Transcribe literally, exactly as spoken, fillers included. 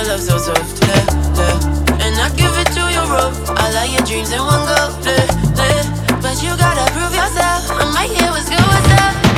your love so soft, bleh, bleh. And I give it to you rough. All of your dreams in one go, bleh, bleh. But you gotta prove yourself. I'm right here, what's good, what's up?